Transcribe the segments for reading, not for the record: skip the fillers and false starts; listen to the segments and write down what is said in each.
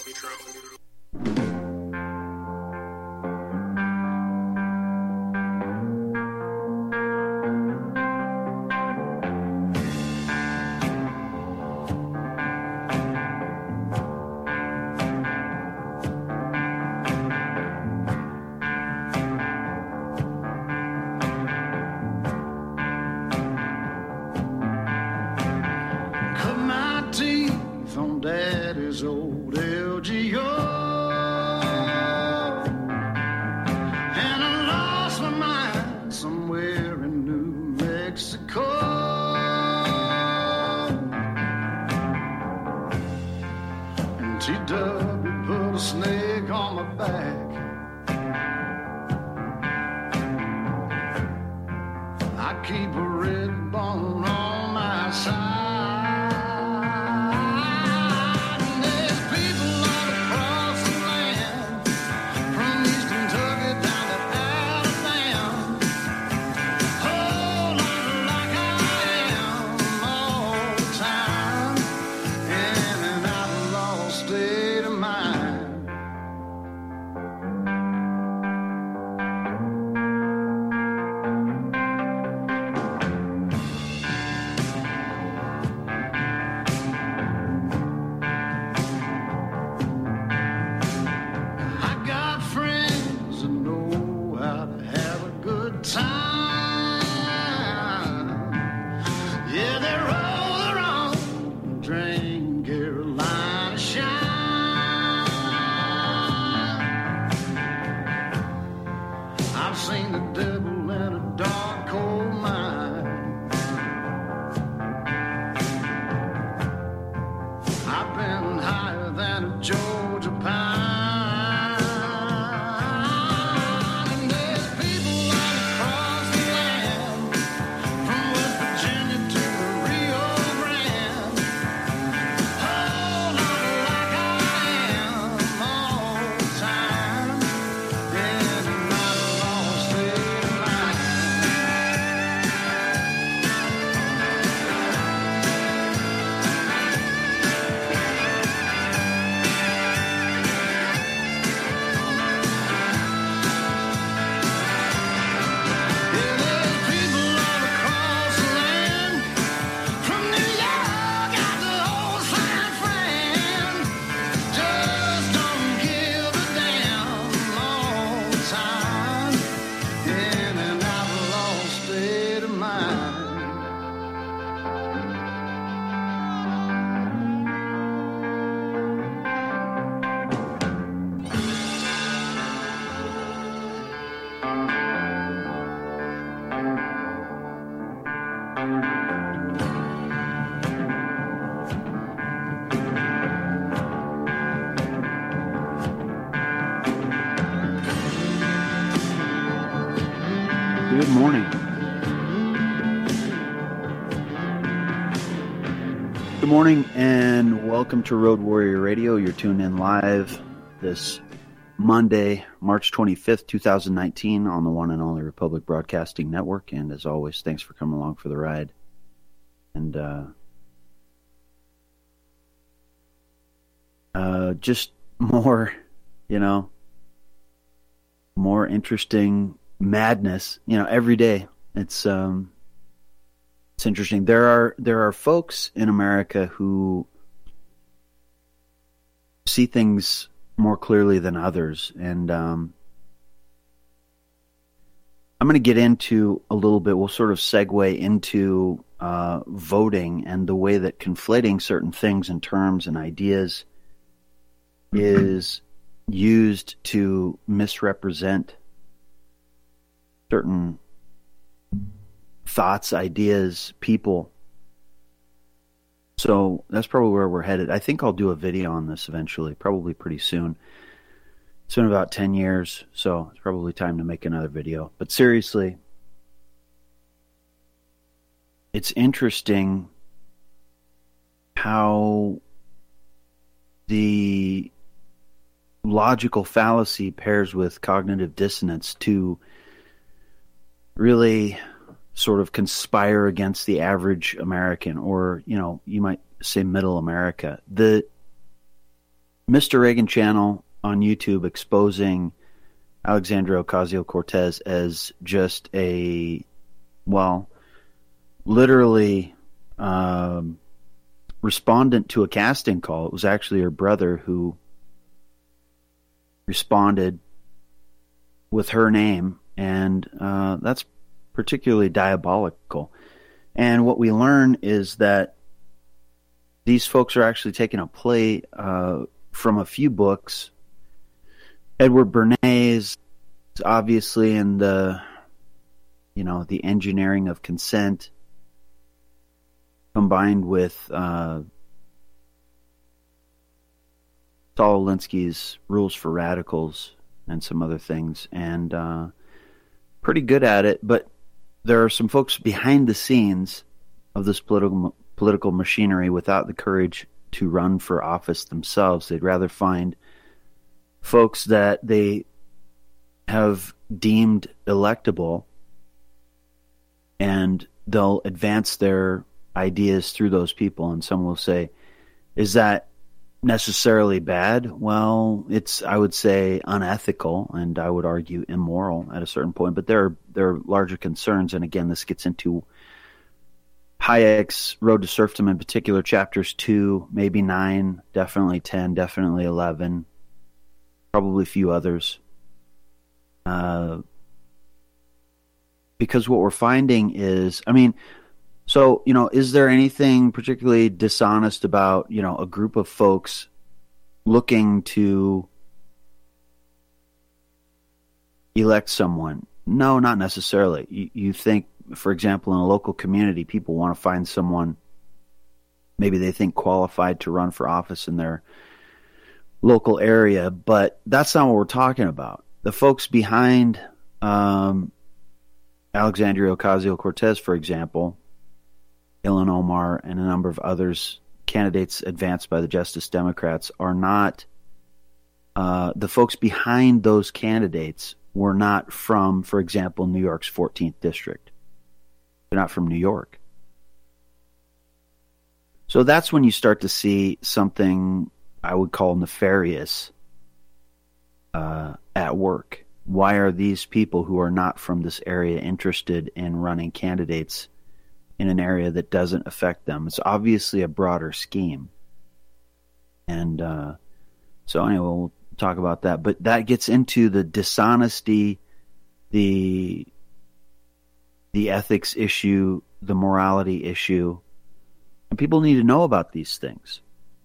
Good morning. Good morning and welcome to Road Warrior Radio. You're tuned in live this Monday, March 25th, 2019 on the one and only Republic Broadcasting Network. And as always, thanks for coming along for the ride. And just more, more interesting madness, every day. It's interesting. There are folks in America who see things more clearly than others, and I'm going to get into a little bit. We'll sort of segue into voting and the way that conflating certain things and terms and ideas is used to misrepresent certain thoughts, ideas, people. So that's probably where we're headed. I think I'll do a video on this eventually, probably pretty soon. It's been about 10 years, so it's probably time to make another video. But seriously, it's interesting how the logical fallacy pairs with cognitive dissonance to really sort of conspire against the average American, or, you might say middle America. The Mr. Reagan channel on YouTube exposing Alexandria Ocasio-Cortez as just a, well, literally respondent to a casting call. It was actually her brother who responded with her name, and that's particularly diabolical. And what we learn is that these folks are actually taking a play from a few books. Edward Bernays, obviously, in the engineering of consent, combined with Saul Alinsky's Rules for Radicals and some other things, and pretty good at it. But there are some folks behind the scenes of this political machinery without the courage to run for office themselves. They'd rather find folks that they have deemed electable, and they'll advance their ideas through those people. And some will say, is that necessarily bad? Well, it's, I would say, unethical, and I would argue immoral at a certain point. But there are larger concerns, and again, this gets into Hayek's Road to Serfdom in particular, chapters 2, maybe 9, definitely 10, definitely 11, probably a few others. Because what we're finding is, is there anything particularly dishonest about, a group of folks looking to elect someone? No, not necessarily. You think, for example, in a local community, people want to find someone maybe they think qualified to run for office in their local area, but that's not what we're talking about. The folks behind Alexandria Ocasio-Cortez, for example, Ilhan Omar, and a number of others, candidates advanced by the Justice Democrats, are not, the folks behind those candidates were not from, for example, New York's 14th District. They're not from New York. So that's when you start to see something I would call nefarious at work. Why are these people who are not from this area interested in running candidates in an area that doesn't affect them? It's obviously a broader scheme. And so anyway, we'll talk about that. But that gets into the dishonesty, the ethics issue, the morality issue. And people need to know about these things.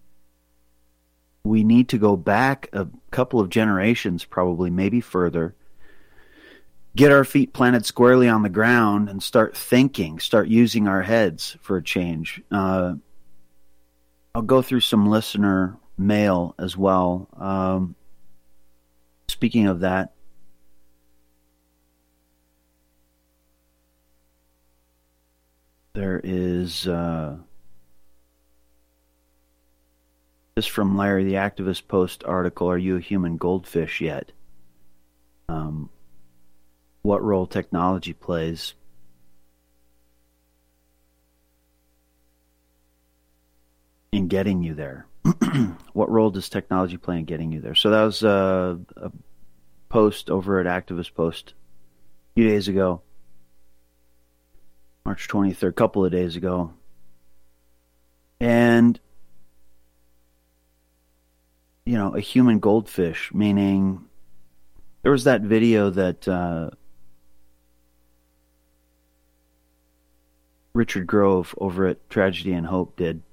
We need to go back a couple of generations, probably, maybe further, get our feet planted squarely on the ground and start thinking, start using our heads for a change. I'll go through some listener mail as well. Speaking of that, there is this from Larry the Activist Post article, "Are you a human goldfish yet?" What role technology plays in getting you there. What role does technology play in getting you there? So that was a post over at Activist Post a few days ago, March 23rd, a couple of days ago. And a human goldfish, meaning there was that video that Richard Grove over at Tragedy and Hope did,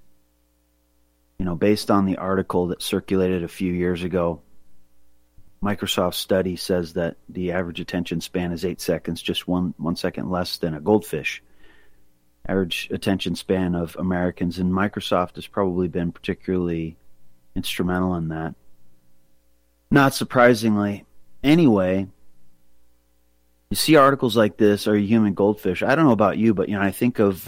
based on the article that circulated a few years ago. Microsoft's study says that the average attention span is 8 seconds, just one second less than a goldfish. Average attention span of Americans, and Microsoft has probably been particularly instrumental in that. Not surprisingly. Anyway, you see articles like this, "Are you human goldfish?" I don't know about you, but I think of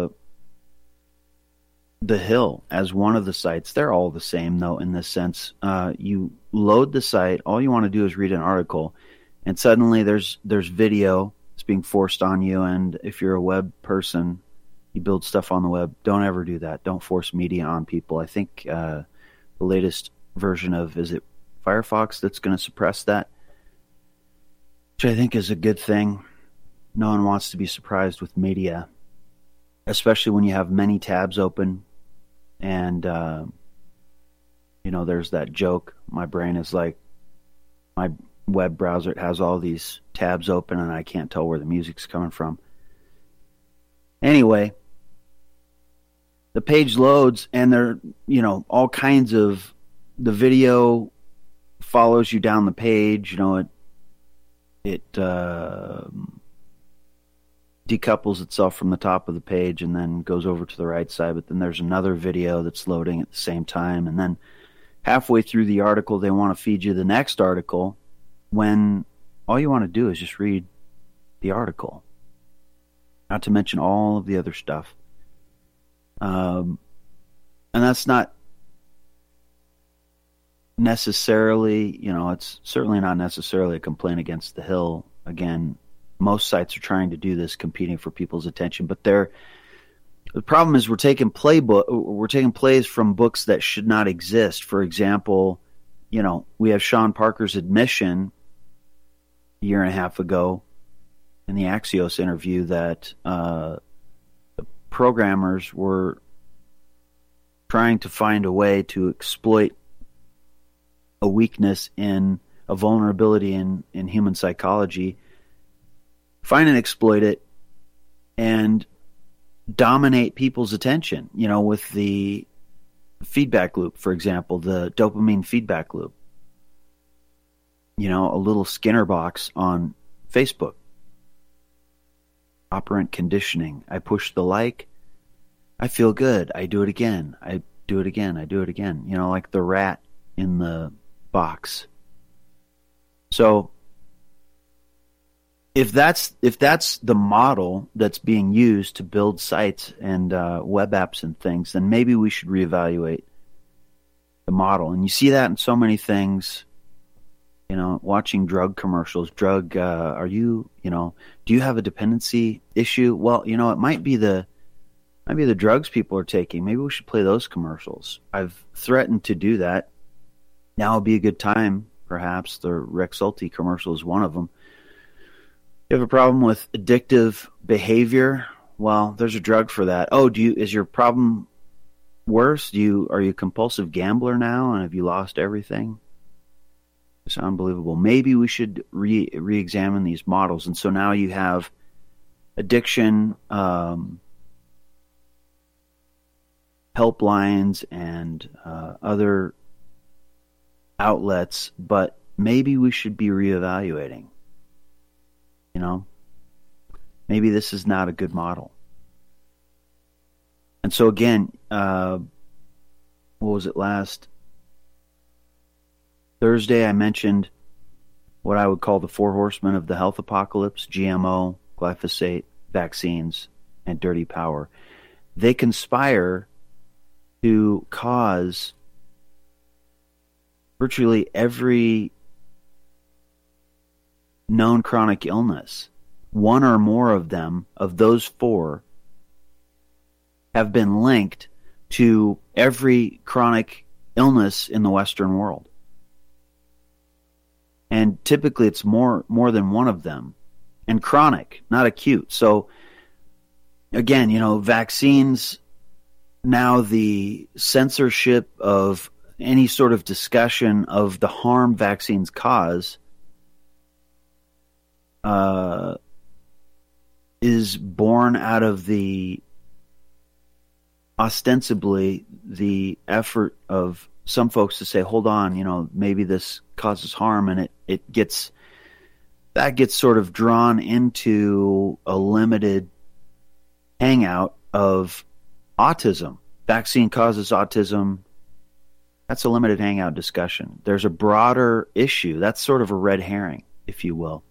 The Hill as one of the sites. They're all the same, though, in this sense. You load the site, all you want to do is read an article, and suddenly there's video that's being forced on you. And if you're a web person, you build stuff on the web, don't ever do that. Don't force media on people. I think the latest version of, is it Firefox that's going to suppress that? Which I think is a good thing. No one wants to be surprised with media, especially when you have many tabs open. And, there's that joke. My brain is like, my web browser, it has all these tabs open and I can't tell where the music's coming from. Anyway, the page loads and there, all kinds of, the video follows you down the page. It decouples itself from the top of the page and then goes over to the right side. But then there's another video that's loading at the same time. And then halfway through the article, they want to feed you the next article when all you want to do is just read the article. Not to mention all of the other stuff. And that's not necessarily, it's certainly not necessarily a complaint against The Hill. Again, most sites are trying to do this, competing for people's attention, but the problem is we're taking plays from books that should not exist. For example, we have Sean Parker's admission a year and a half ago in the Axios interview that the programmers were trying to find a way to exploit a weakness in a vulnerability in human psychology, find and exploit it, and dominate people's attention, with the feedback loop, for example, the dopamine feedback loop. A little Skinner box on Facebook. Operant conditioning. I push the like. I feel good. I do it again. I do it again. I do it again. Like the rat in the box. So if that's the model that's being used to build sites and web apps and things, then maybe we should reevaluate the model. And you see that in so many things. Watching drug commercials. Are you, do you have a dependency issue? Well, it might be the drugs people are taking. Maybe we should play those commercials. I've threatened to do that. Now would be a good time, perhaps. The Rexulti commercial is one of them. You have a problem with addictive behavior? Well, there's a drug for that. Oh, is your problem worse? Are you a compulsive gambler now, and have you lost everything? It's unbelievable. Maybe we should re-examine these models. And so now you have addiction helplines and other outlets, but maybe we should be reevaluating. Maybe this is not a good model. And so again, what was it last Thursday? I mentioned what I would call the four horsemen of the health apocalypse: GMO, glyphosate, vaccines, and dirty power. They conspire to cause virtually every known chronic illness. One or more of them, of those four, have been linked to every chronic illness in the Western world. And typically it's more than one of them. And chronic, not acute. So, again, vaccines, now the censorship of any sort of discussion of the harm vaccines cause is born out of ostensibly the effort of some folks to say, hold on, maybe this causes harm, and it gets sort of drawn into a limited hangout of autism. Vaccine causes autism. That's a limited hangout discussion. There's a broader issue. That's sort of a red herring, if you will.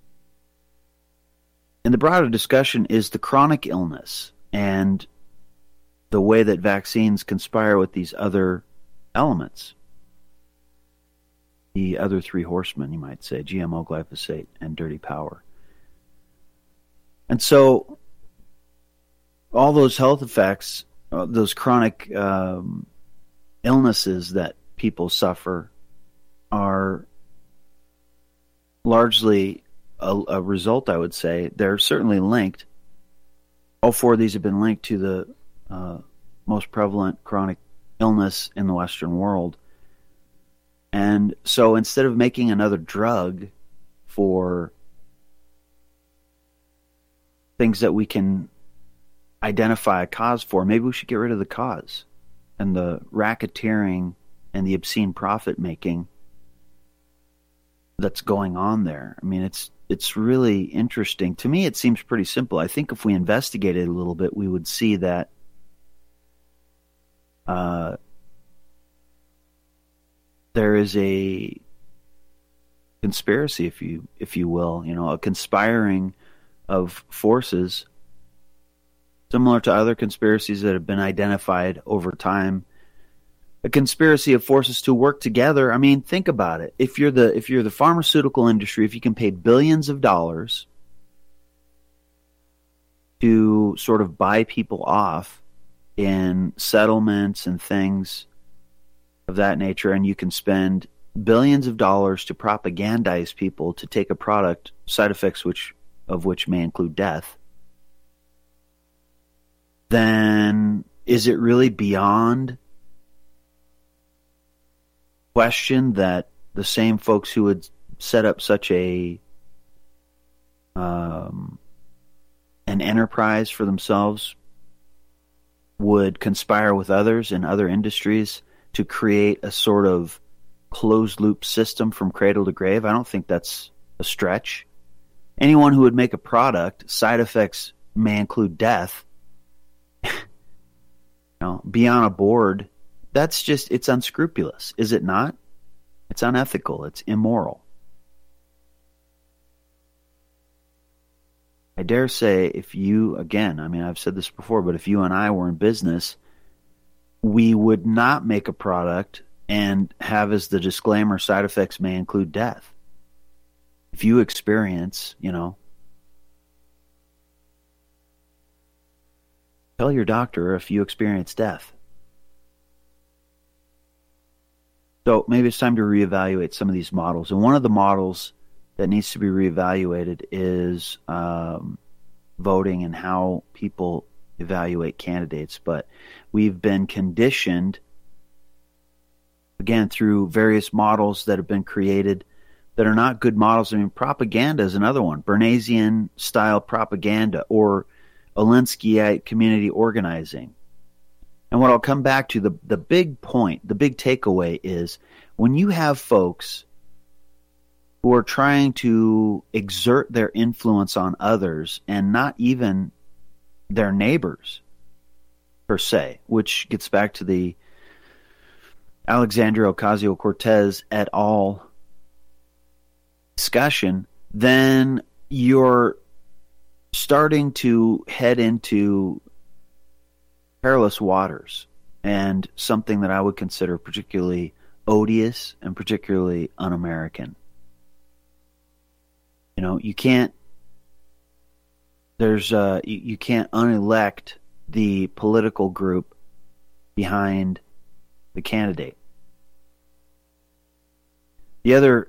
And the broader discussion is the chronic illness and the way that vaccines conspire with these other elements. The other three horsemen, you might say: GMO, glyphosate, and dirty power. And so all those health effects, those chronic illnesses that people suffer are largely a result, I would say. They're certainly linked. All four of these have been linked to the most prevalent chronic illness in the Western world. And so instead of making another drug for things that we can identify a cause for, maybe we should get rid of the cause and the racketeering and the obscene profit making that's going on there. I mean, it's really interesting. To me, it seems pretty simple. I think if we investigated a little bit, we would see that there is a conspiracy, if you will, a conspiring of forces similar to other conspiracies that have been identified over time. A conspiracy of forces to work together. I mean, think about it. If you're the pharmaceutical industry, if you can pay billions of dollars to sort of buy people off in settlements and things of that nature, and you can spend billions of dollars to propagandize people to take a product, side effects of which may include death, then is it really beyond question that the same folks who would set up such an enterprise for themselves would conspire with others in other industries to create a sort of closed loop system from cradle to grave? I don't think that's a stretch. Anyone who would make a product, side effects may include death, be on a board. That's just, it's unscrupulous, is it not? It's unethical. It's immoral. I dare say if you, again, I mean, I've said this before, but if you and I were in business, we would not make a product and have as the disclaimer, side effects may include death. If you experience, tell your doctor if you experience death. So maybe it's time to reevaluate some of these models. And one of the models that needs to be reevaluated is voting and how people evaluate candidates. But we've been conditioned, again, through various models that have been created that are not good models. I mean, propaganda is another one. Bernaysian-style propaganda or Alinskyite community organizing. And what I'll come back to, the big point, the big takeaway is when you have folks who are trying to exert their influence on others and not even their neighbors per se, which gets back to the Alexandria Ocasio-Cortez et al. Discussion, then you're starting to head into perilous waters and something that I would consider particularly odious and particularly un-American. You can't you can't unelect the political group behind the candidate. The other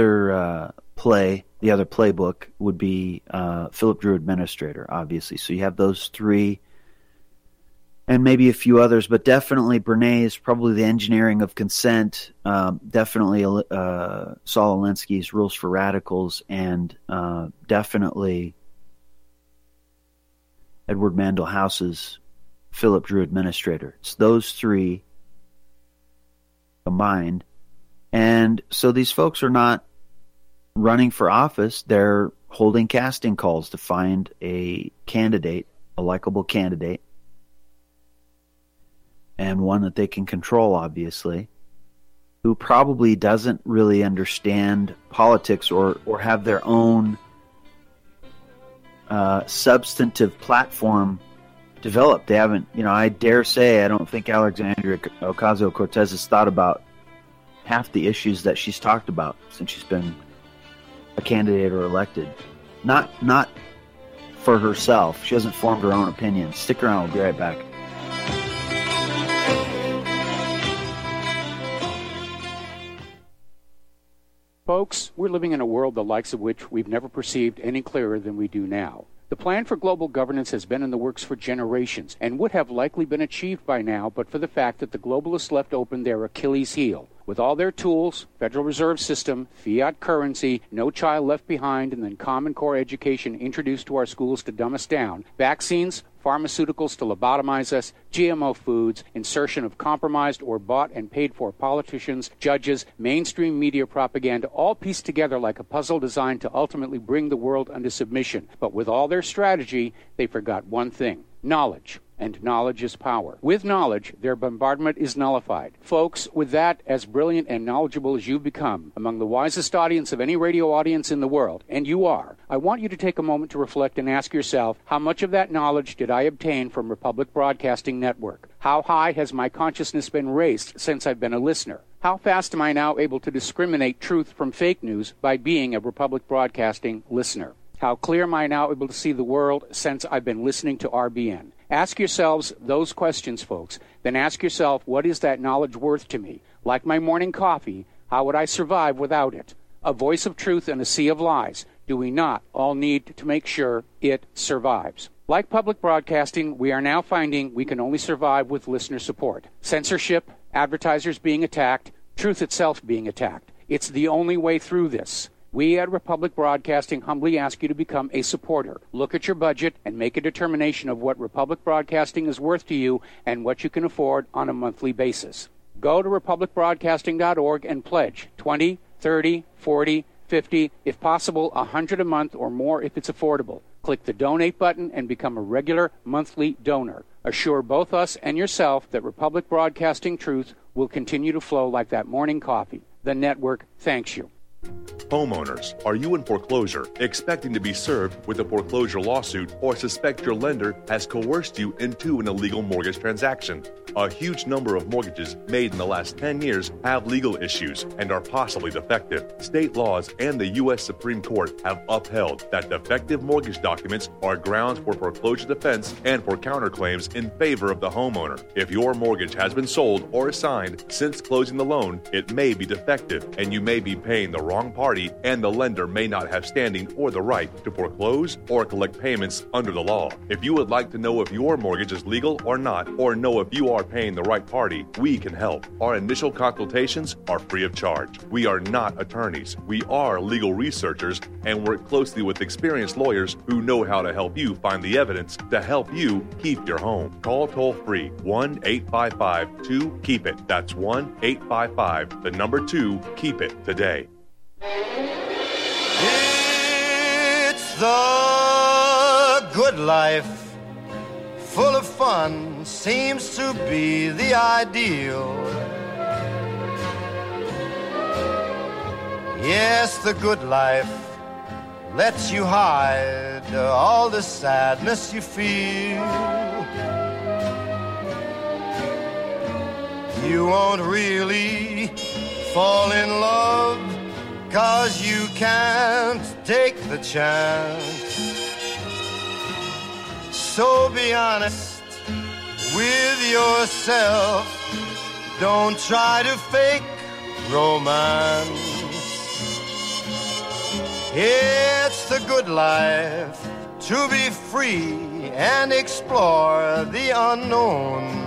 playbook would be Philip Drew Administrator, obviously. So you have those three and maybe a few others, but definitely Bernays, probably the engineering of consent, definitely Saul Alinsky's Rules for Radicals, and definitely Edward Mandell House's Philip Drew Administrator. It's those three combined. And so these folks are not running for office. They're holding casting calls to find a candidate, a likable candidate, and one that they can control, obviously, who probably doesn't really understand politics or have their own substantive platform developed. They haven't, I dare say, I don't think Alexandria Ocasio-Cortez has thought about half the issues that she's talked about since she's been a candidate or elected. Not for herself. She hasn't formed her own opinion. Stick around, we'll be right back. Folks, we're living in a world the likes of which we've never perceived any clearer than we do now. The plan for global governance has been in the works for generations and would have likely been achieved by now but for the fact that the globalists left open their Achilles heel. With all their tools, Federal Reserve System, fiat currency, no child left behind, and then Common Core education introduced to our schools to dumb us down, vaccines, pharmaceuticals to lobotomize us, GMO foods, insertion of compromised or bought and paid for politicians, judges, mainstream media propaganda, all pieced together like a puzzle designed to ultimately bring the world under submission. But with all their strategy, they forgot one thing: knowledge. And knowledge is power. With knowledge, their bombardment is nullified. Folks, with that, as brilliant and knowledgeable as you've become, among the wisest audience of any radio audience in the world, and you are, I want you to take a moment to reflect and ask yourself, how much of that knowledge did I obtain from Republic Broadcasting Network? How high has my consciousness been raised since I've been a listener? How fast am I now able to discriminate truth from fake news by being a Republic Broadcasting listener? How clear am I now able to see the world since I've been listening to RBN? Ask yourselves those questions, folks. Then ask yourself, what is that knowledge worth to me? Like my morning coffee, how would I survive without it? A voice of truth in a sea of lies. Do we not all need to make sure it survives? Like public broadcasting, we are now finding we can only survive with listener support. Censorship, advertisers being attacked, truth itself being attacked. It's the only way through this. We at Republic Broadcasting humbly ask you to become a supporter. Look at your budget and make a determination of what Republic Broadcasting is worth to you and what you can afford on a monthly basis. Go to republicbroadcasting.org and pledge $20, $30, $40, $50, if possible, $100 a month or more if it's affordable. Click the donate button and become a regular monthly donor. Assure both us and yourself that Republic Broadcasting truth will continue to flow like that morning coffee. The network thanks you. Homeowners, are you in foreclosure, expecting to be served with a foreclosure lawsuit, or suspect your lender has coerced you into an illegal mortgage transaction? A huge number of mortgages made in the last 10 years have legal issues and are possibly defective. State laws and the U.S. Supreme Court have upheld that defective mortgage documents are grounds for foreclosure defense and for counterclaims in favor of the homeowner. If your mortgage has been sold or assigned since closing the loan, it may be defective and you may be paying the wrong party, and the lender may not have standing or the right to foreclose or collect payments under the law. If you would like to know if your mortgage is legal or not, or know if you are paying the right party, we can help. Our initial consultations are free of charge. We are not attorneys. We are legal researchers and work closely with experienced lawyers who know how to help you find the evidence to help you keep your home. Call toll-free 1-855-2-KEEP-IT. That's 1-855-2-KEEP-IT today. It's the good life, full of fun, seems to be the ideal. Yes, the good life lets you hide all the sadness you feel. You won't really fall in love, 'cause you can't take the chance. So be honest with yourself. Don't try to fake romance. It's the good life to be free and explore the unknown.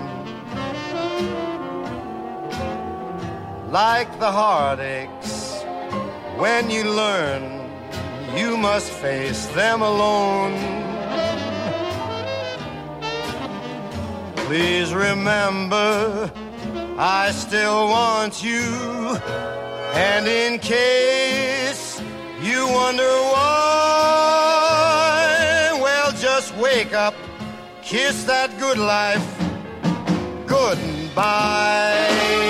Like the heartaches, when you learn you must face them alone. Please remember, I still want you. And in case you wonder why, well, just wake up, kiss that good life goodbye.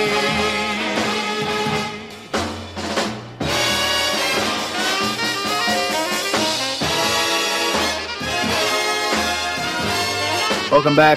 Welcome back.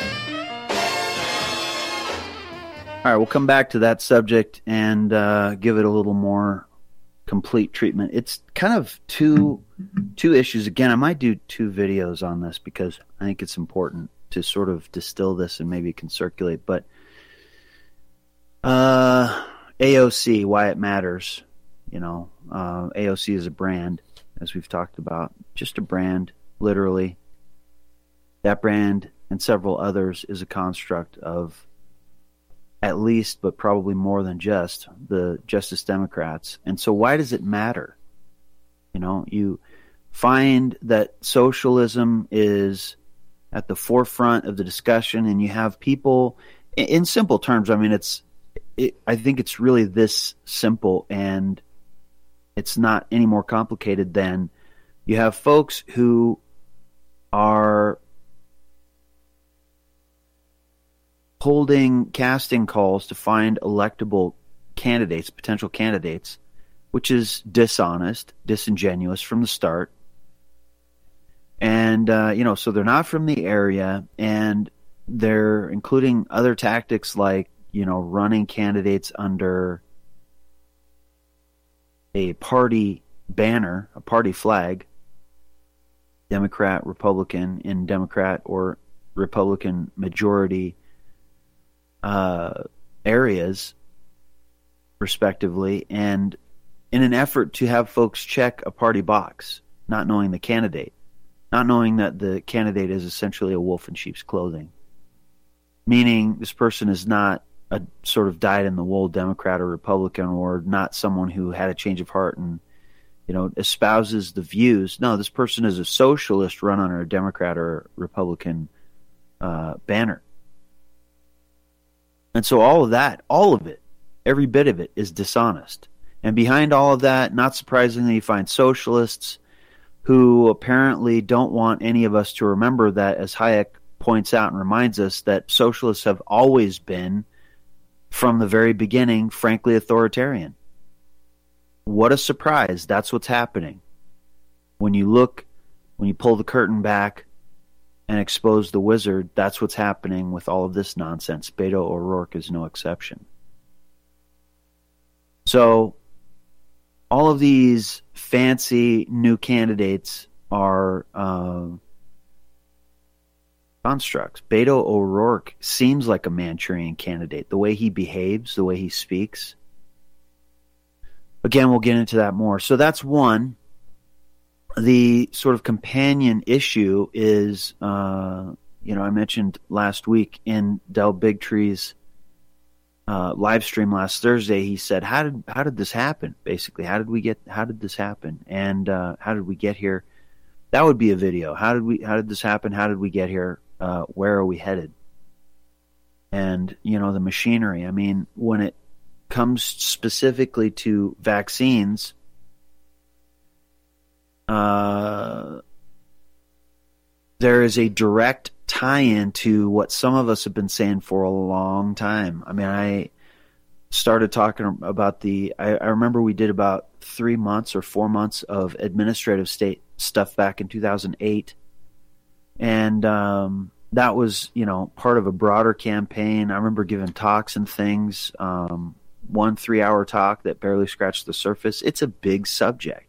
All right, we'll come back to that subject and give it a little more complete treatment. It's kind of two issues. Again, I might do 2 videos on this because I think it's important to sort of distill this and maybe it can circulate. But AOC, why it matters. AOC is a brand, as we've talked about, just a brand, literally. That brand and several others is a construct of at least, but probably more than just, the Justice Democrats. And so why does it matter? You find that socialism is at the forefront of the discussion, and you have people, in simple terms, I mean, I think it's really this simple, and it's not any more complicated than you have folks who are holding casting calls to find electable candidates, potential candidates, which is dishonest, disingenuous from the start. And, so they're not from the area, and they're including other tactics like, running candidates under a party banner, a party flag, Democrat, Republican, in Democrat or Republican majority areas, respectively, and in an effort to have folks check a party box, not knowing the candidate, not knowing that the candidate is essentially a wolf in sheep's clothing, meaning this person is not a sort of dyed-in-the-wool Democrat or Republican, or not someone who had a change of heart and, espouses the views. No, this person is a socialist run under a Democrat or Republican banner. And so all of it, every bit of it is dishonest. And behind all of that, not surprisingly, you find socialists who apparently don't want any of us to remember that, as Hayek points out and reminds us, that socialists have always been, from the very beginning, frankly authoritarian. What a surprise. That's what's happening. When you pull the curtain back and expose the wizard, that's what's happening with all of this nonsense. Beto O'Rourke is no exception. So all of these fancy new candidates are constructs. Beto O'Rourke seems like a Manchurian candidate. The way he behaves, the way he speaks. Again, we'll get into that more. So that's one. The sort of companion issue is, I mentioned last week in Del Bigtree's live stream last Thursday, he said, how did this happen? Basically, how did this happen? And how did we get here? That would be a video. How did this happen? How did we get here? Where are we headed? And, the machinery. I mean, when it comes specifically to vaccines, there is a direct tie-in to what some of us have been saying for a long time. I mean, I started talking about I remember we did about 3 months or 4 months of administrative state stuff back in 2008. And that was, part of a broader campaign. I remember giving talks and things, 1 3-hour talk that barely scratched the surface. It's a big subject.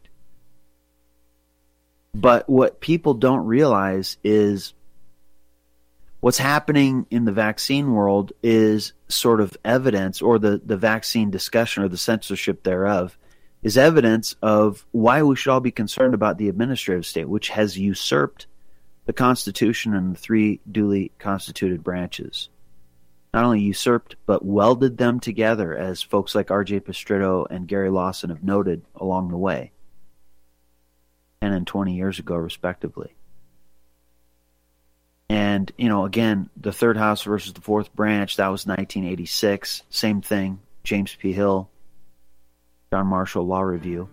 But what people don't realize is what's happening in the vaccine world is sort of evidence, or the vaccine discussion or the censorship thereof is evidence of why we should all be concerned about the administrative state, which has usurped the Constitution and the 3 duly constituted branches. Not only usurped, but welded them together, as folks like R.J. Pestritto and Gary Lawson have noted along the way, 10 and 20 years ago, respectively. And, again, the Third House versus the Fourth Branch, that was 1986. Same thing. James P. Hill, John Marshall Law Review.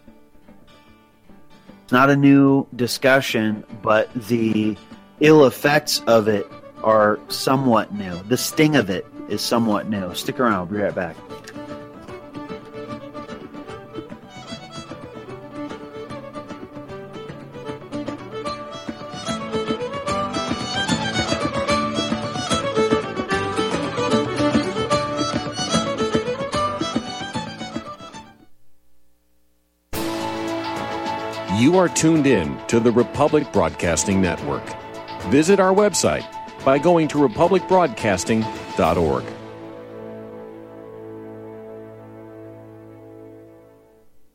It's not a new discussion, but the ill effects of it are somewhat new. The sting of it is somewhat new. Stick around. I'll be right back. You are tuned in to the Republic Broadcasting Network. Visit our website by going to republicbroadcasting.org.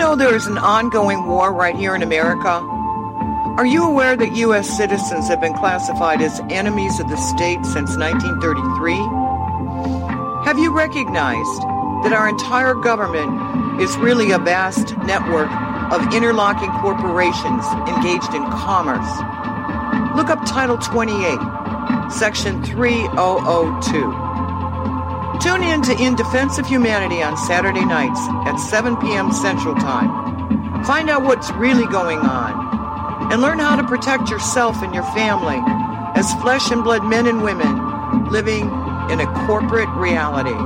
know there is an ongoing war right here in America? Are you aware that U.S. citizens have been classified as enemies of the state since 1933? Have you recognized that our entire government is really a vast network of interlocking corporations engaged in commerce? Look up Title 28, Section 3002. Tune in to In Defense of Humanity on Saturday nights at 7 p.m. Central Time. Find out what's really going on and learn how to protect yourself and your family as flesh and blood men and women living in a corporate reality.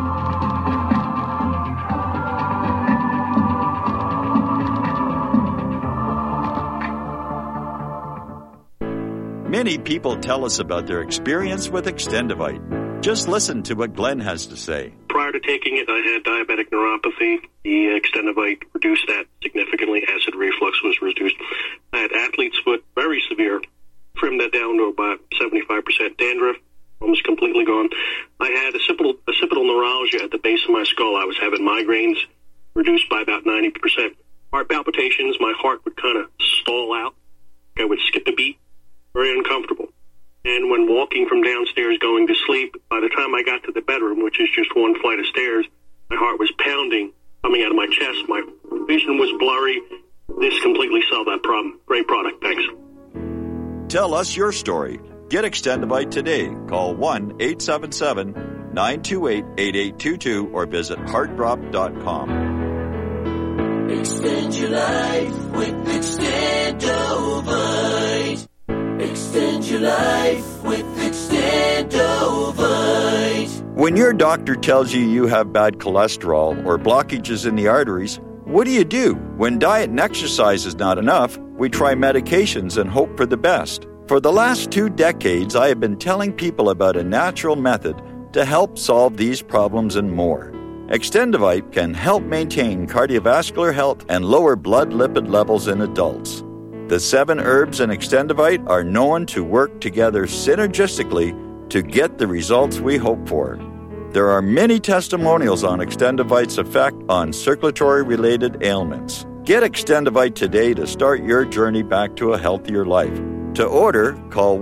Many people tell us about their experience with Extendivite. Just listen to what Glenn has to say. Prior to taking it, I had diabetic neuropathy. The Extendivite reduced that significantly. Acid reflux was reduced. I had athlete's foot, very severe. Trimmed that down to about 75%. Dandruff, almost completely gone. I had occipital neuralgia at the base of my skull. I was having migraines, reduced by about 90%. Heart palpitations, my heart would kind of stall out. I would skip a beat. Very uncomfortable. And when walking from downstairs going to sleep, by the time I got to the bedroom, which is just one flight of stairs, my heart was pounding, coming out of my chest. My vision was blurry. This completely solved that problem. Great product. Thanks. Tell us your story. Get Extendivite today. Call 1-877-928-8822 or visit heartdrop.com. Extend your life with Extendovite. Extend your life with Extendovite. When your doctor tells you you have bad cholesterol or blockages in the arteries, what do? When diet and exercise is not enough, we try medications and hope for the best. For the last 2 decades, I have been telling people about a natural method to help solve these problems and more. Extendivite can help maintain cardiovascular health and lower blood lipid levels in adults. The 7 herbs in Extendivite are known to work together synergistically to get the results we hope for. There are many testimonials on Extendivite's effect on circulatory-related ailments. Get Extendivite today to start your journey back to a healthier life. To order, call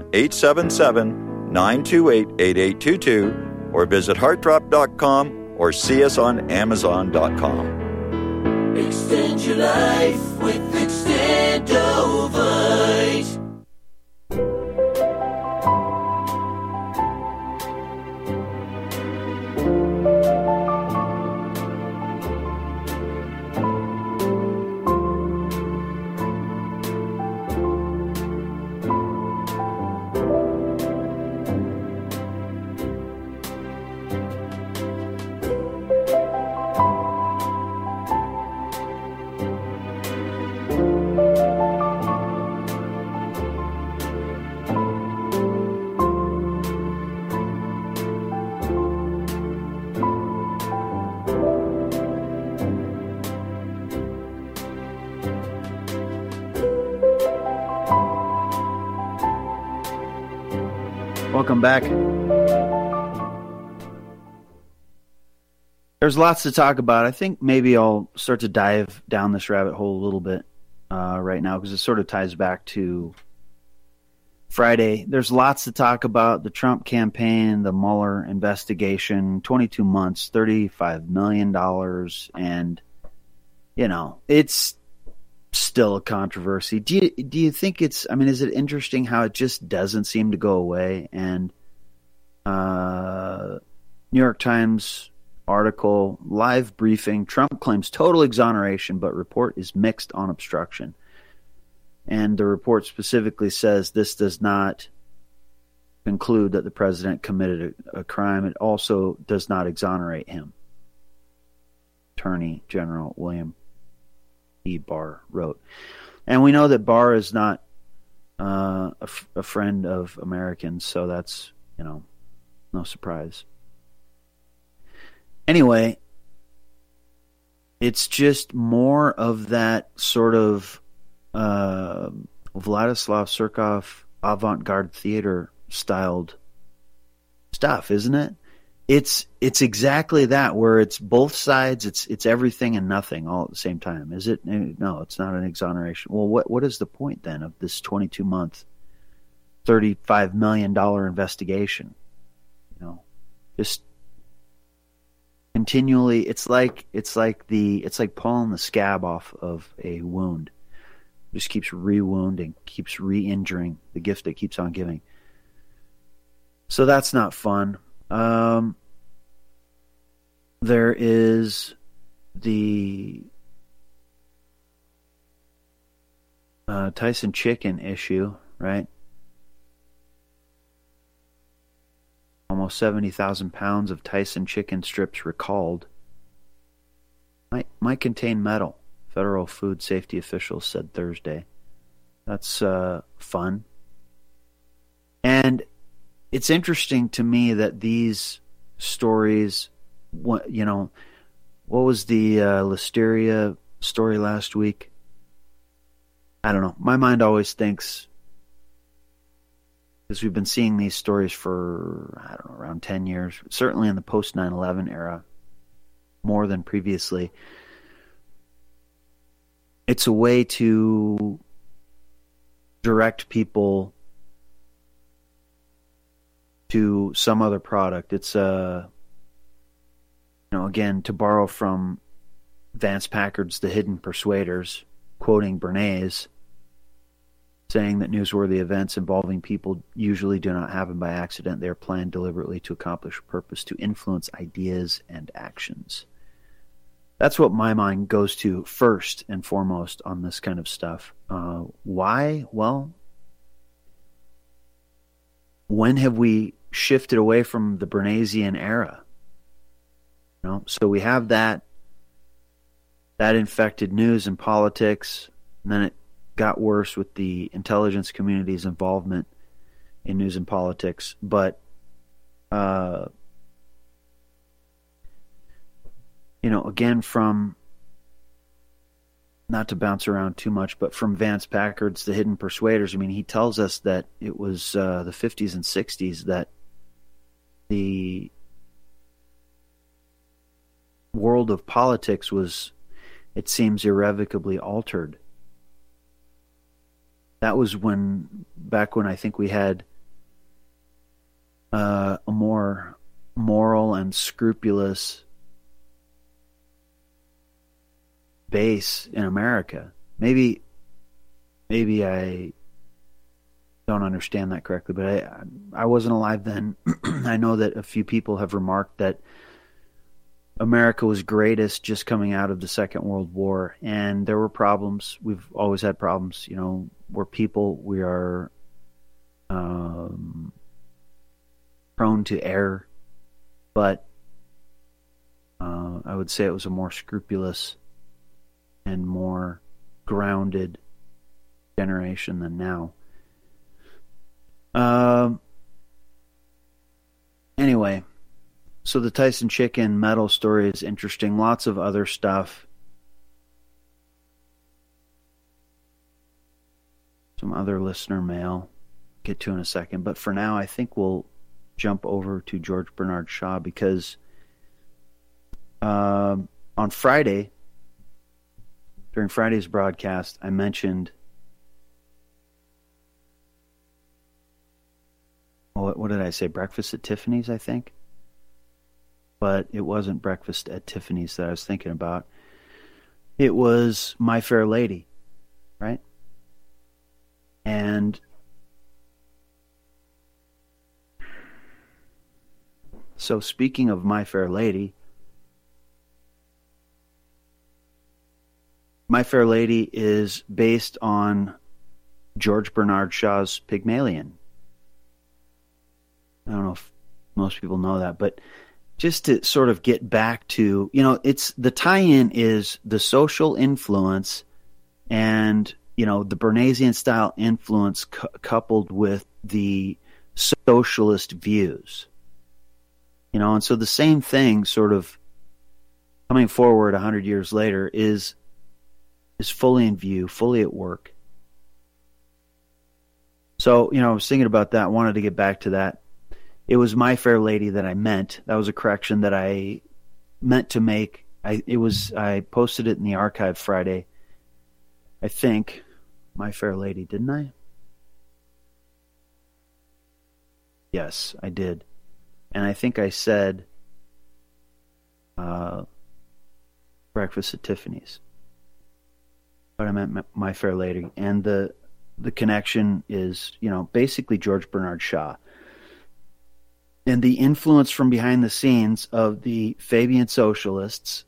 1-877-928-8822 or visit heartdrop.com or see us on amazon.com. Extend your life with Extendovite. Welcome back. There's lots to talk about. I think maybe I'll start to dive down this rabbit hole a little bit right now because it sort of ties back to Friday. There's lots to talk about. The Trump campaign, the Mueller investigation, 22 months, $35 million. And, you know, it's still a controversy. Do you think is it interesting how it just doesn't seem to go away? And New York Times article, live briefing, Trump claims total exoneration, but report is mixed on obstruction. And the report specifically says this does not conclude that the president committed a crime. It also does not exonerate him. Attorney General William E. Barr wrote. And we know that Barr is not a friend of Americans, so that's, no surprise. Anyway, it's just more of that sort of Vladislav Surkov avant-garde theater styled stuff, isn't it? it's exactly that, where it's both sides. It's everything and nothing all at the same time. Is it? No, it's not an exoneration. Well, what is the point then of this 22-month, $35 million investigation? Just continually, it's like pulling the scab off of a wound. It just keeps re-wounding, keeps re-injuring the gift that keeps on giving. So that's not fun. There is the Tyson chicken issue, right? Almost 70,000 pounds of Tyson chicken strips recalled. Might contain metal, federal food safety officials said Thursday. That's fun. And it's interesting to me that these stories, what was the Listeria story last week? I don't know. My mind always thinks, because we've been seeing these stories for, I don't know, around 10 years, certainly in the post 9/11 era, more than previously. It's a way to direct people to some other product. It's again, to borrow from Vance Packard's The Hidden Persuaders, quoting Bernays, saying that newsworthy events involving people usually do not happen by accident. They are planned deliberately to accomplish a purpose, to influence ideas and actions. That's what my mind goes to first and foremost on this kind of stuff. Why? Well, when have we shifted away from the Bernaysian era? So we have that infected news and politics, and then it got worse with the intelligence community's involvement in news and politics. But again, from, not to bounce around too much, but from Vance Packard's The Hidden Persuaders, he tells us that it was the 50s and 60s that the world of politics was, it seems, irrevocably altered. That was back when I think we had a more moral and scrupulous base in America. Maybe I don't understand that correctly, but I wasn't alive then. I know that a few people have remarked that America was greatest just coming out of the Second World War, and there were problems. We've always had problems. We're people. We are prone to error, but I would say it was a more scrupulous and more grounded generation than now. Anyway, so the Tyson chicken metal story is interesting. Lots of other stuff. Some other listener mail. Get to in a second. But for now, I think we'll jump over to George Bernard Shaw, because on Friday, during Friday's broadcast, I mentioned, what did I say? Breakfast at Tiffany's, I think. But it wasn't Breakfast at Tiffany's that I was thinking about. It was My Fair Lady, right? And so, speaking of My Fair Lady, My Fair Lady is based on George Bernard Shaw's Pygmalion. I don't know if most people know that, but just to sort of get back to, it's the tie-in is the social influence and, the Bernaysian style influence coupled with the socialist views. And so the same thing sort of coming forward 100 years later is fully in view, fully at work. So, I was thinking about that, wanted to get back to that. It was My Fair Lady that I meant. That was a correction that I meant to make. I posted it in the archive Friday. I think My Fair Lady, didn't I? Yes, I did. And I think I said Breakfast at Tiffany's. But I meant My Fair Lady. And the connection is, basically George Bernard Shaw. And the influence from behind the scenes of the Fabian socialists.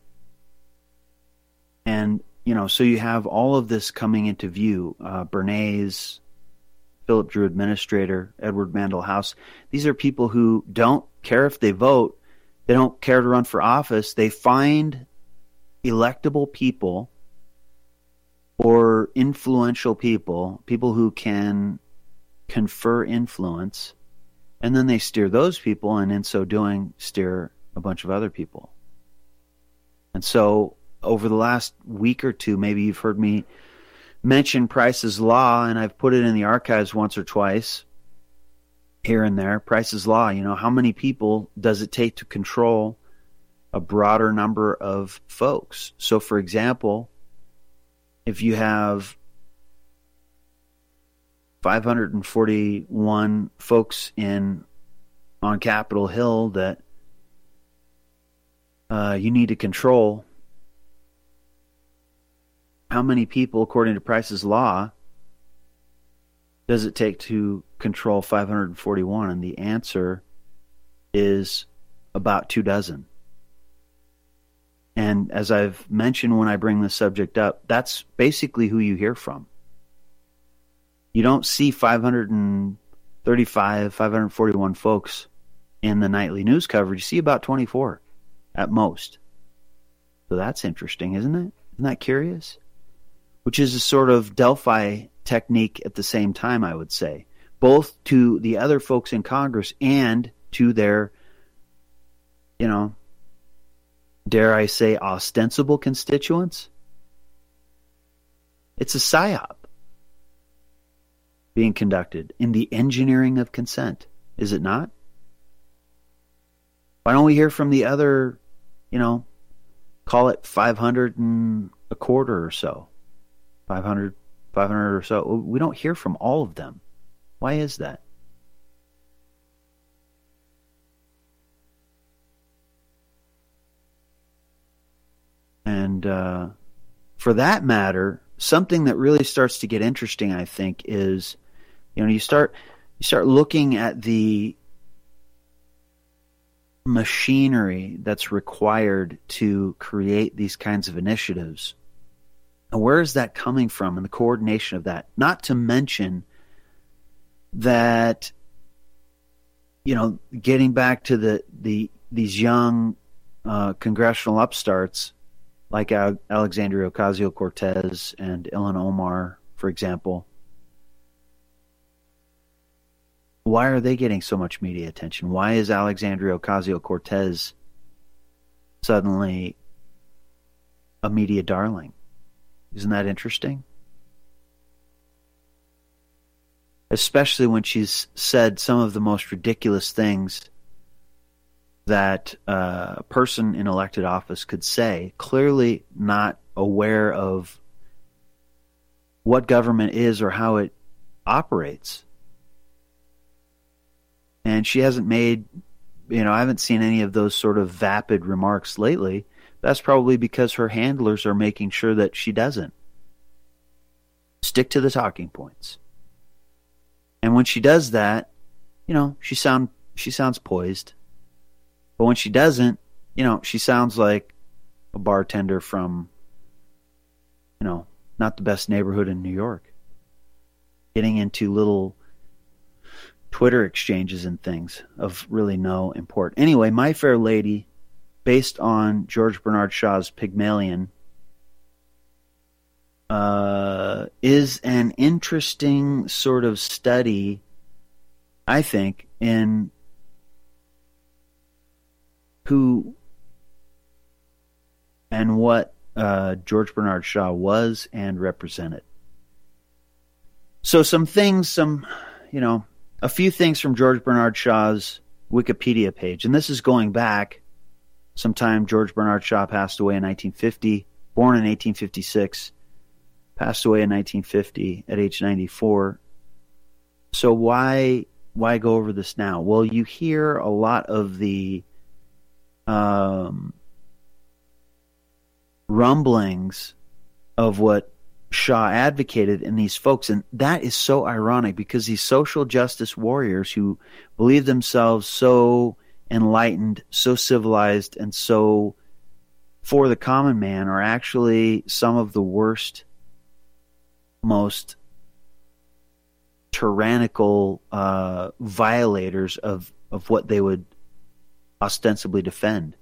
And, so you have all of this coming into view. Bernays, Philip Drew Administrator, Edward Mandell House. These are people who don't care if they vote. They don't care to run for office. They find electable people or influential people who can confer influence, and then they steer those people, and in so doing, steer a bunch of other people. And so over the last week or two, maybe you've heard me mention Price's Law, and I've put it in the archives once or twice here and there. Price's Law, how many people does it take to control a broader number of folks? So, for example, if you have 541 folks on Capitol Hill that you need to control, how many people, according to Price's Law, does it take to control 541? And the answer is about 24. And as I've mentioned when I bring this subject up, that's basically who you hear from. You don't see 535, 541 folks in the nightly news coverage. You see about 24 at most. So that's interesting, isn't it? Isn't that curious? Which is a sort of Delphi technique at the same time, I would say, both to the other folks in Congress and to their, dare I say, ostensible constituents. It's a psyop being conducted in the engineering of consent, is it not? Why don't we hear from the other, call it 500 and a quarter or so? 500 or so. We don't hear from all of them. Why is that? And for that matter, something that really starts to get interesting, I think, is, you start looking at the machinery that's required to create these kinds of initiatives. And where is that coming from, and the coordination of that? Not to mention that, getting back to these young congressional upstarts like Alexandria Ocasio-Cortez and Ilhan Omar, for example. Why are they getting so much media attention? Why is Alexandria Ocasio-Cortez suddenly a media darling? Isn't that interesting? Especially when she's said some of the most ridiculous things that a person in elected office could say, clearly not aware of what government is or how it operates. And she hasn't made, I haven't seen any of those sort of vapid remarks lately. That's probably because her handlers are making sure that she doesn't. Stick to the talking points. And when she does that, she sounds poised. But when she doesn't, she sounds like a bartender from, not the best neighborhood in New York. Getting into little Twitter exchanges and things of really no import. Anyway, My Fair Lady, based on George Bernard Shaw's Pygmalion, is an interesting sort of study, I think, in who and what George Bernard Shaw was and represented. So a few things from George Bernard Shaw's Wikipedia page. And this is going back sometime. George Bernard Shaw passed away in 1950, born in 1856, passed away in 1950 at age 94. So why go over this now? Well, you hear a lot of the rumblings of what Shaw advocated in these folks, and that is so ironic because these social justice warriors who believe themselves so enlightened, so civilized, and so for the common man are actually some of the worst, most tyrannical violators of what they would ostensibly defend.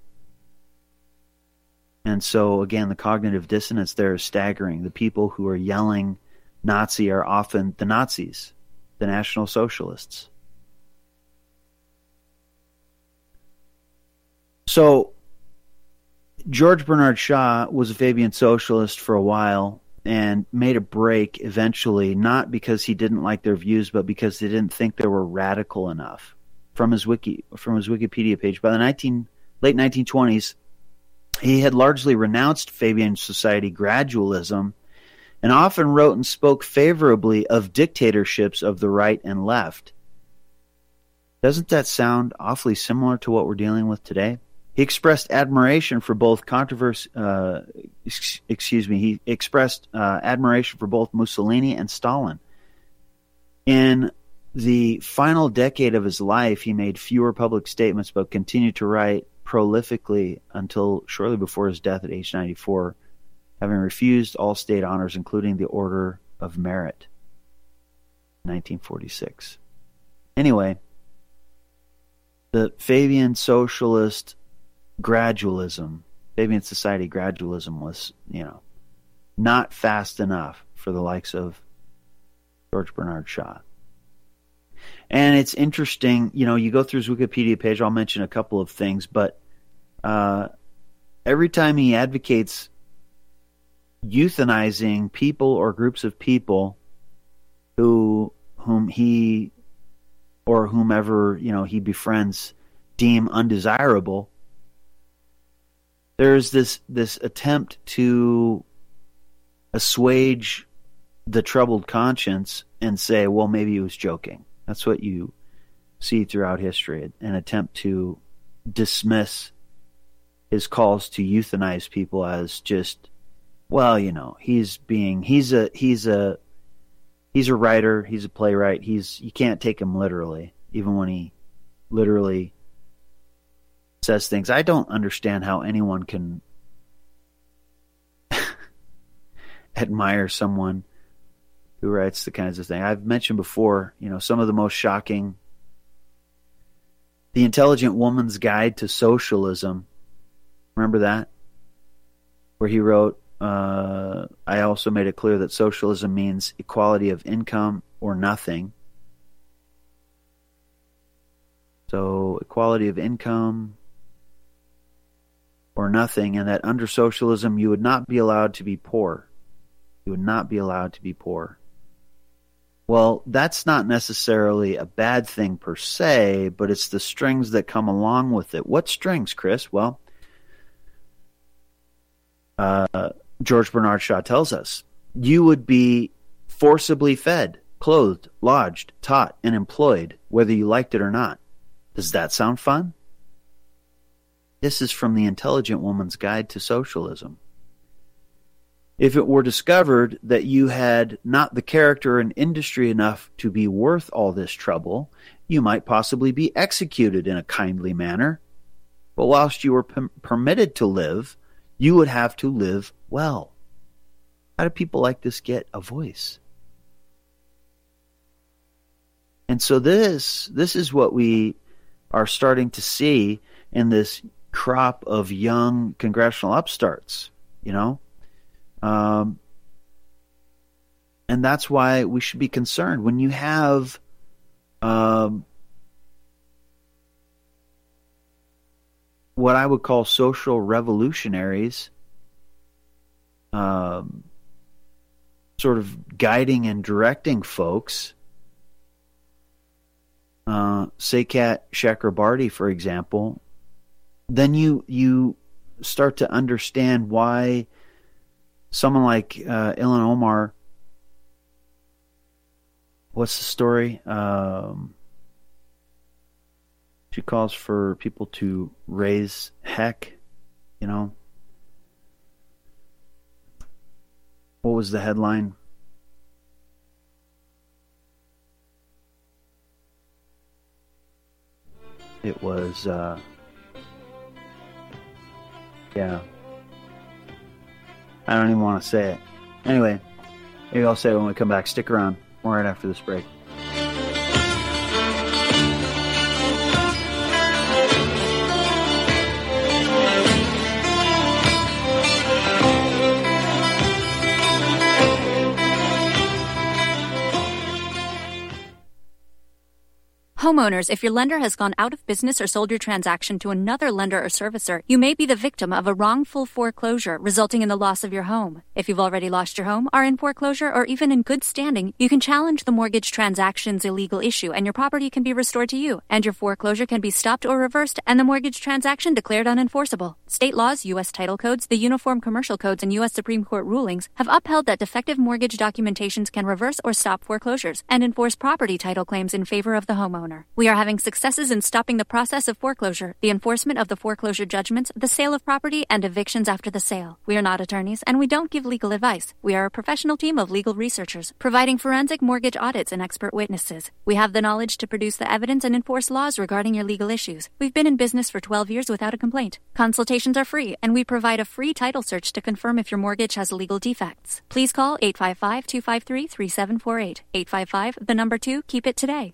And so, again, the cognitive dissonance there is staggering. The people who are yelling Nazi are often the Nazis, the National Socialists. So, George Bernard Shaw was a Fabian socialist for a while and made a break eventually, not because he didn't like their views, but because they didn't think they were radical enough. From his Wikipedia page, by the late 1920s, he had largely renounced Fabian society gradualism and often wrote and spoke favorably of dictatorships of the right and left. Doesn't that sound awfully similar to what we're dealing with today? He expressed admiration for both He expressed admiration for both Mussolini and Stalin. In the final decade of his life, he made fewer public statements, but continued to write prolifically until shortly before his death at age 94, having refused all state honors, including the Order of Merit, 1946. Anyway, the Fabian socialist gradualism, Fabian society gradualism was, not fast enough for the likes of George Bernard Shaw. And it's interesting, you go through his Wikipedia page, I'll mention a couple of things, but every time he advocates euthanizing people or groups of people whom he or whomever, he befriends deem undesirable, there's this attempt to assuage the troubled conscience and say, well, maybe he was joking. That's what you see throughout history, an attempt to dismiss his calls to euthanize people as just, well, he's a writer, he's a playwright, you can't take him literally, even when he literally says things. I don't understand how anyone can admire someone who writes the kinds of things. I've mentioned before, some of the most shocking, The Intelligent Woman's Guide to Socialism. Remember that? Where he wrote, I also made it clear that socialism means equality of income or nothing. So, equality of income or nothing, and that under socialism you would not be allowed to be poor. You would not be allowed to be poor. Well, that's not necessarily a bad thing per se, but it's the strings that come along with it. What strings, Chris? Well, George Bernard Shaw tells us, you would be forcibly fed, clothed, lodged, taught, and employed, whether you liked it or not. Does that sound fun? This is from The Intelligent Woman's Guide to Socialism. If it were discovered that you had not the character and industry enough to be worth all this trouble, you might possibly be executed in a kindly manner. But whilst you were permitted to live, you would have to live well. How do people like this get a voice? And so this is what we are starting to see in this crop of young congressional upstarts, and that's why we should be concerned when you have what I would call social revolutionaries sort of guiding and directing folks. Saikat Chakrabarty, for example, then you start to understand why someone like Ilhan Omar, what's the story? She calls for people to raise heck, What was the headline? It was, yeah. I don't even want to say it. Anyway, maybe I'll say it when we come back. Stick around. More right after this break. Homeowners, if your lender has gone out of business or sold your transaction to another lender or servicer, you may be the victim of a wrongful foreclosure, resulting in the loss of your home. If you've already lost your home, are in foreclosure, or even in good standing, you can challenge the mortgage transaction's illegal issue, and your property can be restored to you, and your foreclosure can be stopped or reversed, and the mortgage transaction declared unenforceable. State laws, U.S. title codes, the Uniform Commercial Codes, and U.S. Supreme Court rulings have upheld that defective mortgage documentations can reverse or stop foreclosures and enforce property title claims in favor of the homeowner. We are having successes in stopping the process of foreclosure, the enforcement of the foreclosure judgments, the sale of property, and evictions after the sale. We are not attorneys, and we don't give legal advice. We are a professional team of legal researchers, providing forensic mortgage audits and expert witnesses. We have the knowledge to produce the evidence and enforce laws regarding your legal issues. We've been in business for 12 years without a complaint. Consultations are free, and we provide a free title search to confirm if your mortgage has legal defects. Please call 855-253-3748. 855, 2, keep it today.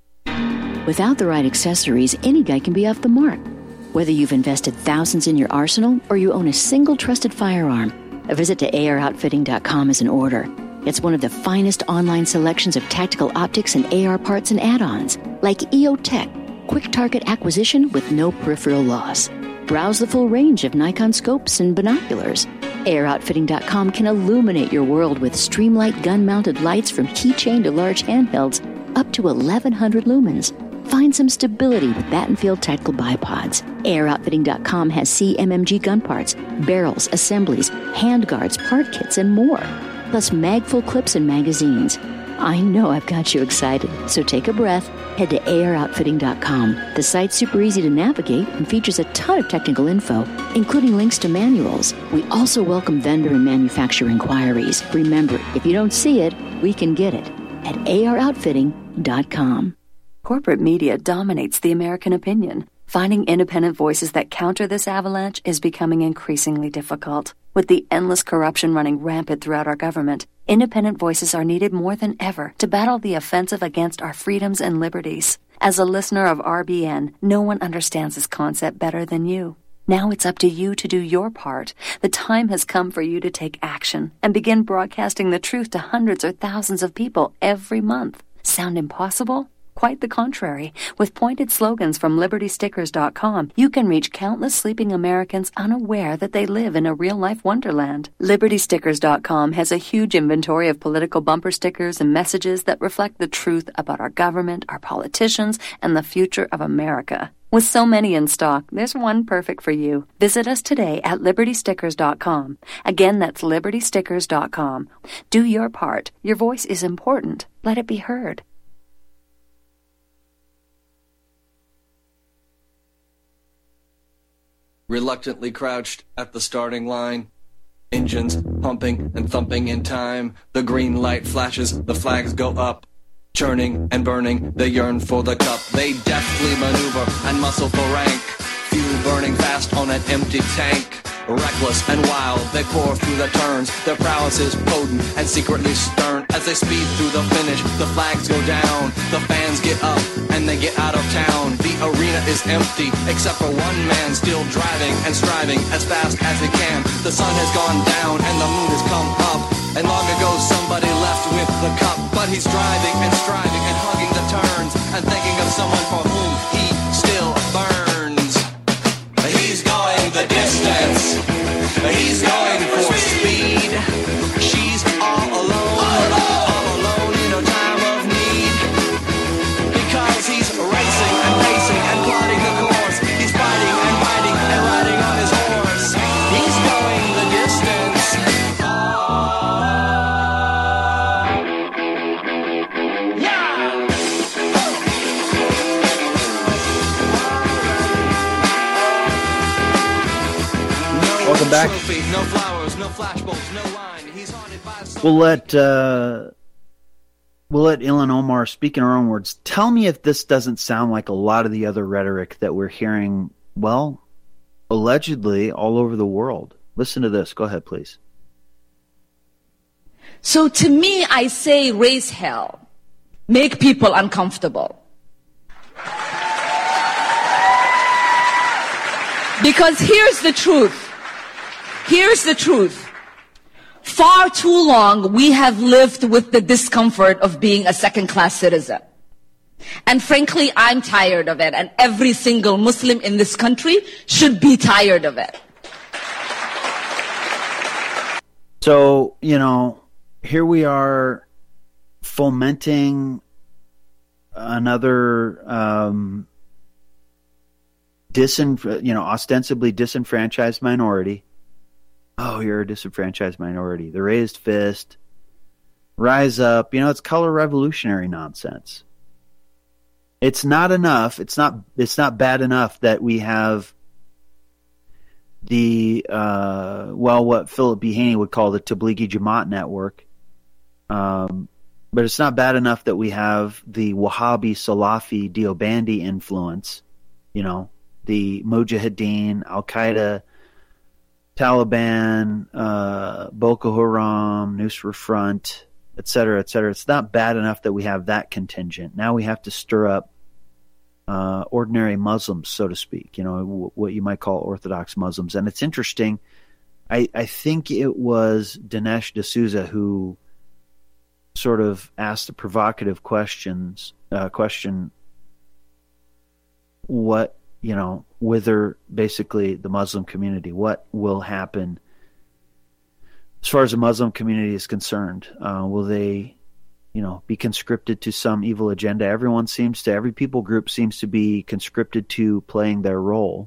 Without the right accessories, any guy can be off the mark. Whether you've invested thousands in your arsenal or you own a single trusted firearm, a visit to AROutfitting.com is in order. It's one of the finest online selections of tactical optics and AR parts and add-ons, like EOTech, quick target acquisition with no peripheral loss. Browse the full range of Nikon scopes and binoculars. AROutfitting.com can illuminate your world with Streamlight gun-mounted lights from keychain to large handhelds, up to 1,100 lumens. Find some stability with Battenfield Tactical Bipods. AirOutfitting.com has CMMG gun parts, barrels, assemblies, handguards, part kits, and more. Plus magful clips and magazines. I know I've got you excited, so take a breath. Head to AirOutfitting.com. The site's super easy to navigate and features a ton of technical info, including links to manuals. We also welcome vendor and manufacturer inquiries. Remember, if you don't see it, we can get it at AirOutfitting.com. Corporate media dominates the American opinion. Finding independent voices that counter this avalanche is becoming increasingly difficult. With the endless corruption running rampant throughout our government, independent voices are needed more than ever to battle the offensive against our freedoms and liberties. As a listener of RBN, no one understands this concept better than you. Now it's up to you to do your part. The time has come for you to take action and begin broadcasting the truth to hundreds or thousands of people every month. Sound impossible? Quite the contrary. With pointed slogans from LibertyStickers.com, you can reach countless sleeping Americans unaware that they live in a real-life wonderland. LibertyStickers.com has a huge inventory of political bumper stickers and messages that reflect the truth about our government, our politicians, and the future of America. With so many in stock, there's one perfect for you. Visit us today at LibertyStickers.com. Again, that's LibertyStickers.com. Do your part. Your voice is important. Let it be heard. Reluctantly crouched at the starting line, engines pumping and thumping in time. The green light flashes, the flags go up. Churning and burning, they yearn for the cup. They deftly maneuver and muscle for rank. Fuel burning fast on an empty tank. Reckless and wild, they pour through the turns. Their prowess is potent and secretly stern. As they speed through the finish, the flags go down. The fans get up and they get out of town. The arena is empty, except for one man still driving and striving as fast as he can. The sun has gone down and the moon has come up. And long ago somebody left with the cup. But he's driving and striving and hugging the turns and thinking of someone for whom he still burns. He's going the distance. He's going for speed. She's all alone in a time of need. Because he's Welcome back. Trophy, no flowers, no flashbulbs, no wine. He's haunted by We'll let Ilhan Omar speak in her own words. Tell me if this doesn't sound like a lot of the other rhetoric that we're hearing, well, allegedly all over the world. Listen to this. Go ahead, please. So to me, I say raise hell. Make people uncomfortable. Because here's the truth. Here's the truth. Far too long, we have lived with the discomfort of being a second-class citizen. And frankly, I'm tired of it. And every single Muslim in this country should be tired of it. So, here we are fomenting another ostensibly disenfranchised minority. Oh, you're a disenfranchised minority. The raised fist. Rise up. It's color revolutionary nonsense. It's not enough. It's not bad enough that we have the what Philip B. Haney would call the Tablighi Jamaat network. But it's not bad enough that we have the Wahhabi Salafi Deobandi influence. The Mujahideen, Al-Qaeda, Taliban, Boko Haram, Nusra Front, et cetera, et cetera. It's not bad enough that we have that contingent. Now we have to stir up ordinary Muslims, so to speak, what you might call Orthodox Muslims. And it's interesting. I think it was Dinesh D'Souza who sort of asked the provocative question, what, whether basically the Muslim community, what will happen as far as the Muslim community is concerned? Will they, be conscripted to some evil agenda? Every people group seems to be conscripted to playing their role.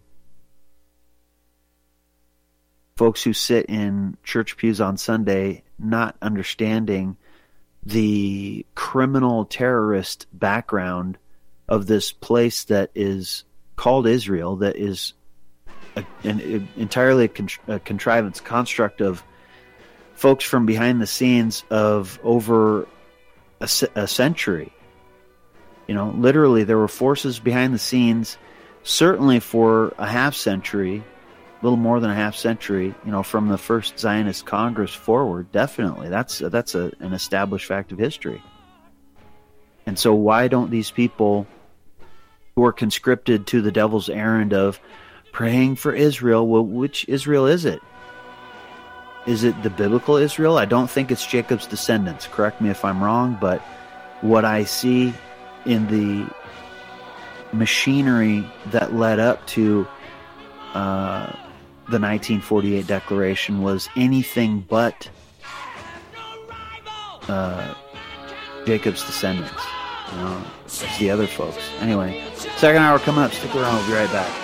Folks who sit in church pews on Sunday not understanding the criminal terrorist background of this place that is called Israel, that is entirely a contrivance construct of folks from behind the scenes of over a century. Literally there were forces behind the scenes, certainly for a half century, a little more than a half century, from the first Zionist Congress forward. Definitely. That's an established fact of history. And so why don't these people who are conscripted to the devil's errand of praying for Israel, well, which Israel is it? Is it the biblical Israel? I don't think it's Jacob's descendants. Correct me if I'm wrong, but what I see in the machinery that led up to the 1948 declaration was anything but Jacob's descendants. It's the other folks. Anyway, second hour coming up. Stick around. We'll be right back.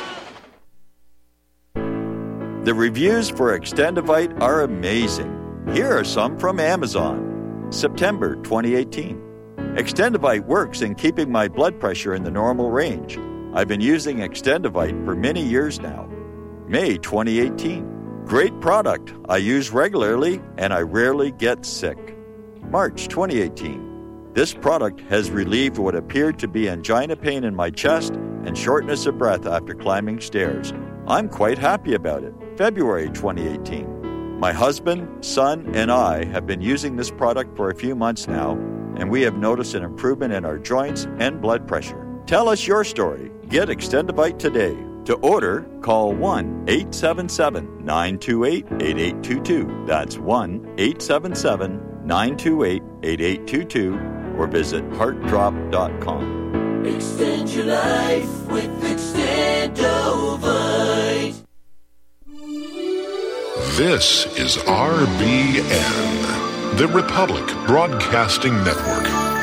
The reviews for Extendivite are amazing. Here are some from Amazon. September 2018. Extendivite works in keeping my blood pressure in the normal range. I've been using Extendivite for many years now. May 2018. Great product. I use regularly and I rarely get sick. March 2018. This product has relieved what appeared to be angina pain in my chest and shortness of breath after climbing stairs. I'm quite happy about it. February 2018. My husband, son, and I have been using this product for a few months now, and we have noticed an improvement in our joints and blood pressure. Tell us your story. Get Extendivite today. To order, call 1-877-928-8822. That's 1-877-928-8822. Or visit heartdrop.com. Extend your life with Extendovite. This is RBN, the Republic Broadcasting Network.